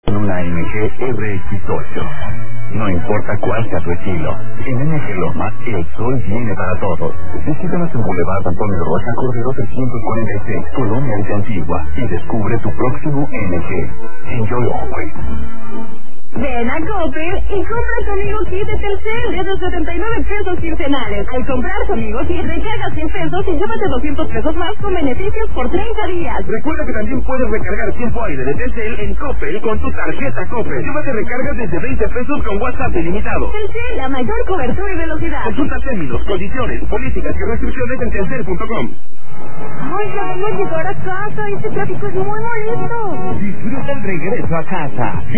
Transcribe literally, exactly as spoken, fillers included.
En una M G R X ocho. No importa cuál sea tu estilo, en M G Lomas el sol viene para todos. Visítanos en Boulevard Antonio Rocha Cordero trescientos cuarenta y seis, Colonia de Antigua, y descubre tu próximo M G. Enjoy always. Ven a Coppel y compra tu amigo kit de Telcel desde setenta y nueve pesos quincenales. Al comprar tu amigo kit, recarga cien pesos y llévate doscientos pesos más con beneficios por treinta días. Recuerda que también puedes recargar tiempo aire de Telcel en Coppel con tu tarjeta Coppel. Llévate recargas desde veinte pesos con WhatsApp ilimitado. Telcel, la mayor cobertura y velocidad. Consulta términos, condiciones, políticas y restricciones en telcel punto com. Ay, ya vamos a llegar a casa. Este tráfico es muy bonito. Disfruta el regreso a casa.